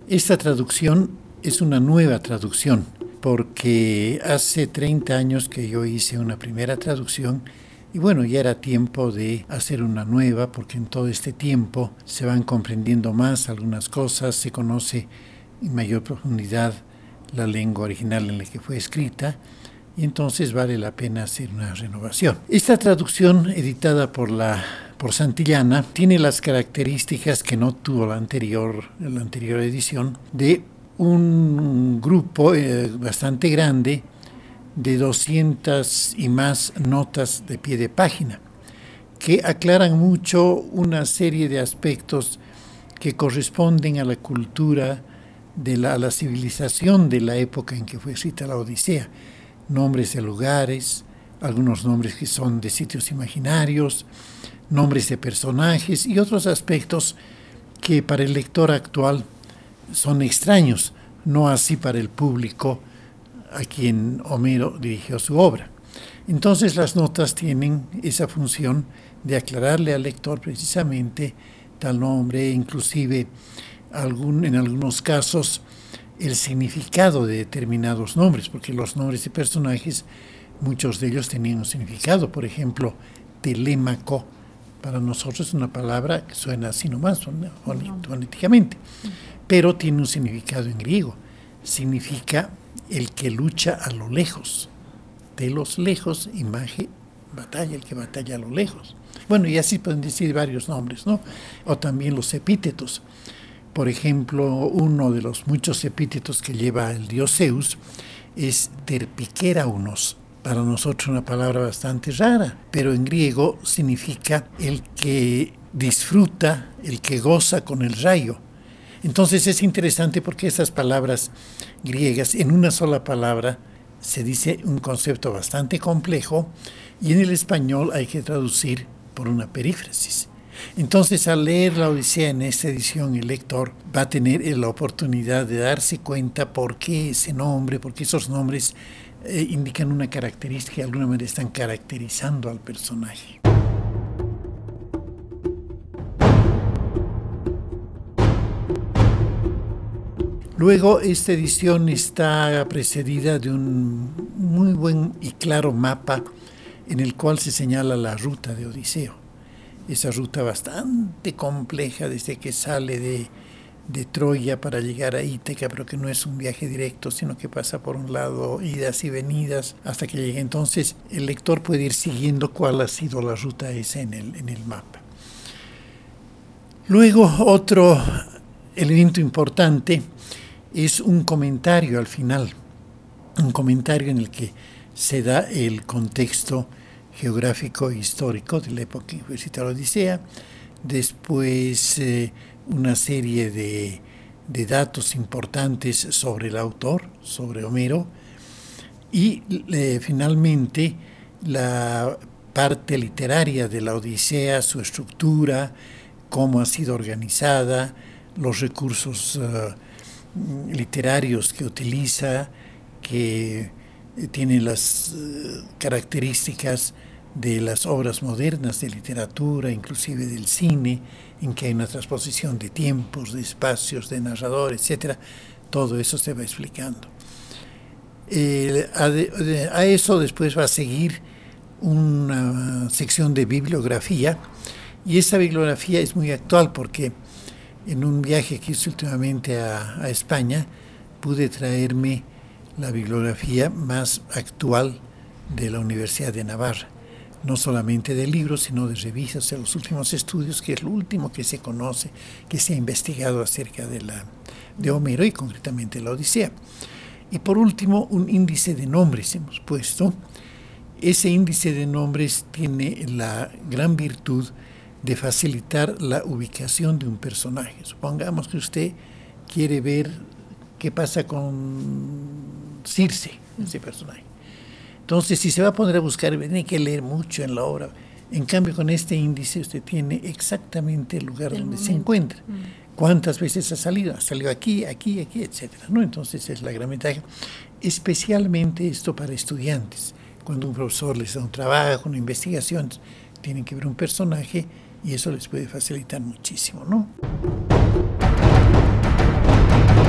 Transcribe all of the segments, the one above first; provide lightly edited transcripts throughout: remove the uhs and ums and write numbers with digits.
Esta traducción es una nueva traducción, porque hace 30 años que yo hice una primera traducción y bueno, ya era tiempo de hacer una nueva, porque en todo este tiempo se van comprendiendo más algunas cosas, se conoce en mayor profundidad la lengua original en la que fue escrita, y entonces vale la pena hacer una renovación. Esta traducción, editada por Santillana, tiene las características que no tuvo la anterior edición, de un grupo bastante grande de 200 y más notas de pie de página, que aclaran mucho una serie de aspectos que corresponden a la cultura, a la civilización de la época en que fue escrita la Odisea. Nombres de lugares, algunos nombres que son de sitios imaginarios, nombres de personajes y otros aspectos que para el lector actual son extraños, no así para el público a quien Homero dirigió su obra. Entonces las notas tienen esa función de aclararle al lector precisamente tal nombre, inclusive en algunos casos el significado de determinados nombres, porque los nombres de personajes, muchos de ellos tenían un significado. Por ejemplo, Telémaco, para nosotros es una palabra que suena así nomás, fonéticamente, pero tiene un significado en griego. Significa el que lucha a lo lejos. De los lejos, imagen, batalla, el que batalla a lo lejos. Bueno, y así pueden decir varios nombres, ¿no? O también los epítetos. Por ejemplo, uno de los muchos epítetos que lleva el dios Zeus es terpiquéraunos. Para nosotros una palabra bastante rara, pero en griego significa el que disfruta, el que goza con el rayo. Entonces es interesante porque esas palabras griegas, en una sola palabra, se dice un concepto bastante complejo, y en el español hay que traducir por una perífrasis. Entonces, al leer la Odisea en esta edición, el lector va a tener la oportunidad de darse cuenta por qué ese nombre, por qué esos nombres indican una característica, de alguna manera están caracterizando al personaje. Luego, esta edición está precedida de un muy buen y claro mapa en el cual se señala la ruta de Odiseo. Esa ruta bastante compleja desde que sale de Troya para llegar a Ítaca, pero que no es un viaje directo, sino que pasa por un lado, idas y venidas, hasta que llegue. Entonces, el lector puede ir siguiendo cuál ha sido la ruta esa en el mapa. Luego, otro elemento importante es un comentario al final, un comentario en el que se da el contexto geográfico e histórico de la época en que fue escrita la Odisea, después una serie de datos importantes sobre el autor, sobre Homero, y finalmente la parte literaria de la Odisea, su estructura, cómo ha sido organizada, los recursos literarios que utiliza, que tienen las características de las obras modernas de literatura, inclusive del cine, en que hay una transposición de tiempos, de espacios, de narrador, etc. Todo eso se va explicando. A eso después va a seguir una sección de bibliografía, y esa bibliografía es muy actual porque en un viaje que hice últimamente a España pude traerme la bibliografía más actual de la Universidad de Navarra, no solamente de libros, sino de revistas, de los últimos estudios, que es lo último que se conoce, que se ha investigado acerca de Homero y concretamente la Odisea. Y por último, un índice de nombres hemos puesto. Ese índice de nombres tiene la gran virtud de facilitar la ubicación de un personaje. Supongamos que usted quiere ver qué pasa con Circe, ese personaje. Entonces, si se va a poner a buscar, tiene que leer mucho en la obra. En cambio, con este índice usted tiene exactamente el lugar donde se encuentra. ¿Cuántas veces ha salido? Ha salido aquí, aquí, aquí, etcétera, ¿no? Entonces, es la gran ventaja. Especialmente esto para estudiantes. Cuando un profesor les da un trabajo, una investigación, tienen que ver un personaje y eso les puede facilitar muchísimo, ¿no?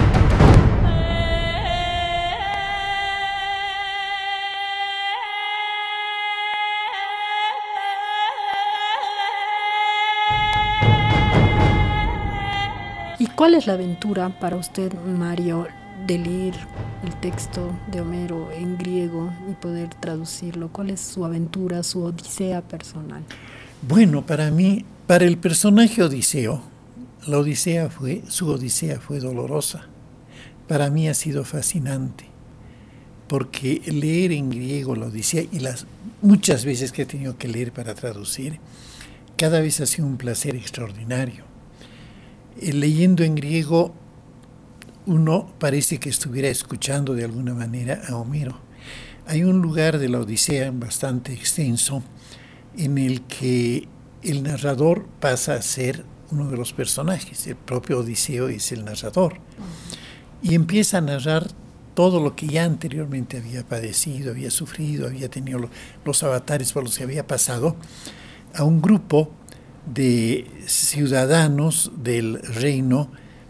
¿Cuál es la aventura para usted, Mario, de leer el texto de Homero en griego y poder traducirlo? ¿Cuál es su aventura, su odisea personal? Bueno, para mí, para el personaje Odiseo, su odisea fue dolorosa. Para mí ha sido fascinante, porque leer en griego la Odisea y las muchas veces que he tenido que leer para traducir, cada vez ha sido un placer extraordinario. Leyendo en griego, uno parece que estuviera escuchando de alguna manera a Homero. Hay un lugar de la Odisea bastante extenso en el que el narrador pasa a ser uno de los personajes. El propio Odiseo es el narrador. Y empieza a narrar todo lo que ya anteriormente había padecido, había sufrido, había tenido los avatares por los que había pasado, a un grupo de ciudadanos del reino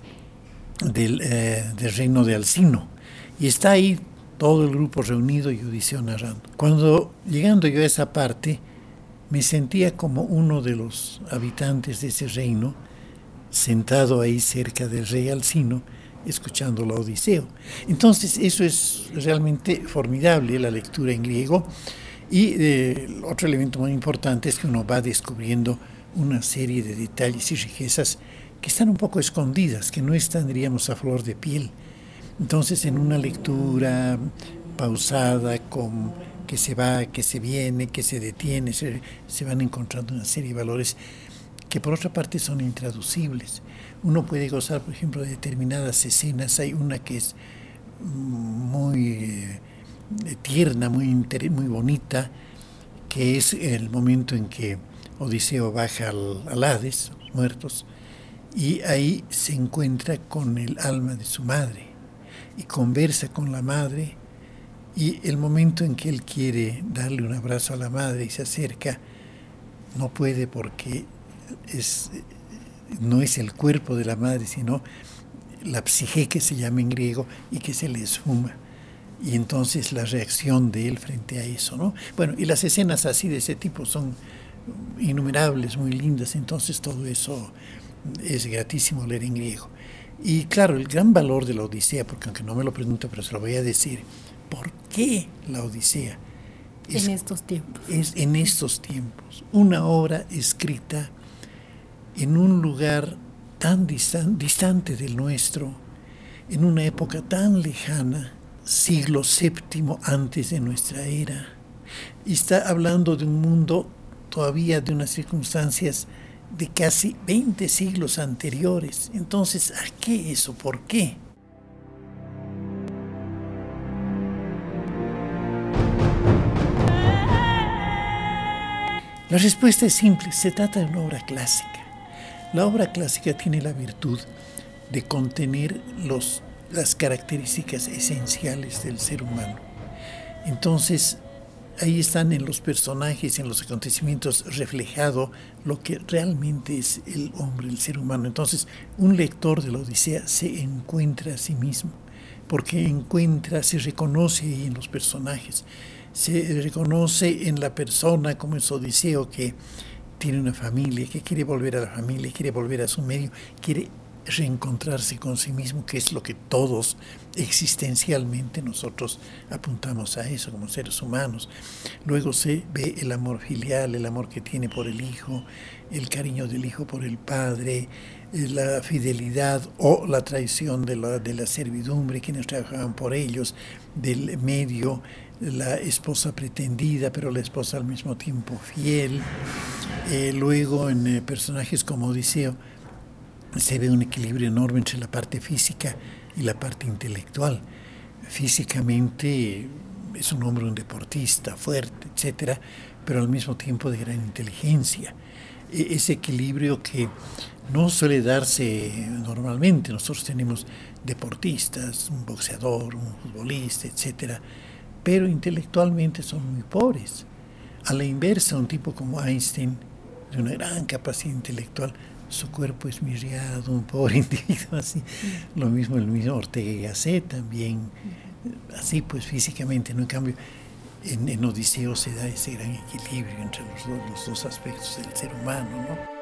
del reino de Alcino. Y está ahí todo el grupo reunido y Odiseo narrando. Cuando llegando yo a esa parte, me sentía como uno de los habitantes de ese reino, sentado ahí cerca del rey Alcino, escuchando la Odiseo. Entonces eso es realmente formidable, la lectura en griego. Y otro elemento muy importante es que uno va descubriendo una serie de detalles y riquezas que están un poco escondidas, que no están, diríamos, a flor de piel. Entonces, en una lectura pausada, que se va, que se viene, que se detiene, se van encontrando una serie de valores que por otra parte son intraducibles. Uno puede gozar, por ejemplo, de determinadas escenas. Hay una que es muy tierna, muy bonita, que es el momento en que Odiseo baja al Hades, a los muertos, y ahí se encuentra con el alma de su madre y conversa con la madre, y el momento en que él quiere darle un abrazo a la madre y se acerca, no puede porque no es el cuerpo de la madre, sino la psique, que se llama en griego, y que se le esfuma. Y entonces la reacción de él frente a eso, ¿no? Bueno, y las escenas así de ese tipo son innumerables, muy lindas, entonces todo eso es gratísimo leer en griego. Y claro, el gran valor de la Odisea, porque aunque no me lo pregunto, pero se lo voy a decir, ¿por qué la Odisea? En estos tiempos. Es en estos tiempos, una obra escrita en un lugar tan distante del nuestro, en una época tan lejana, siglo VII antes de nuestra era. Y está hablando de un mundo todavía de unas circunstancias de casi 20 siglos anteriores. Entonces, ¿a qué eso? ¿Por qué? La respuesta es simple, se trata de una obra clásica. La obra clásica tiene la virtud de contener las características esenciales del ser humano. Entonces, ahí están en los personajes, en los acontecimientos, reflejado lo que realmente es el hombre, el ser humano. Entonces, un lector de la Odisea se encuentra a sí mismo, porque se reconoce ahí en los personajes, se reconoce en la persona como es Odiseo, que tiene una familia, que quiere volver a la familia, quiere volver a su medio, quiere reencontrarse con sí mismo, que es lo que todos existencialmente nosotros apuntamos a eso como seres humanos. Luego se ve el amor filial, el amor que tiene por el hijo, el cariño del hijo por el padre, la fidelidad o la traición de la servidumbre, quienes trabajaban por ellos, del medio, la esposa pretendida, pero la esposa al mismo tiempo fiel. Luego en personajes como Odiseo, se ve un equilibrio enorme entre la parte física y la parte intelectual. Físicamente es un hombre, un deportista fuerte, etcétera, pero al mismo tiempo de gran inteligencia. Ese equilibrio que no suele darse normalmente. Nosotros tenemos deportistas, un boxeador, un futbolista, etcétera, pero intelectualmente son muy pobres. A la inversa, un tipo como Einstein, de una gran capacidad intelectual, su cuerpo es mirriado, un pobre individuo así. Lo mismo el mismo Ortega y Gasset también, así pues físicamente, ¿no? En cambio, en Odiseo se da ese gran equilibrio entre los dos aspectos del ser humano, ¿no?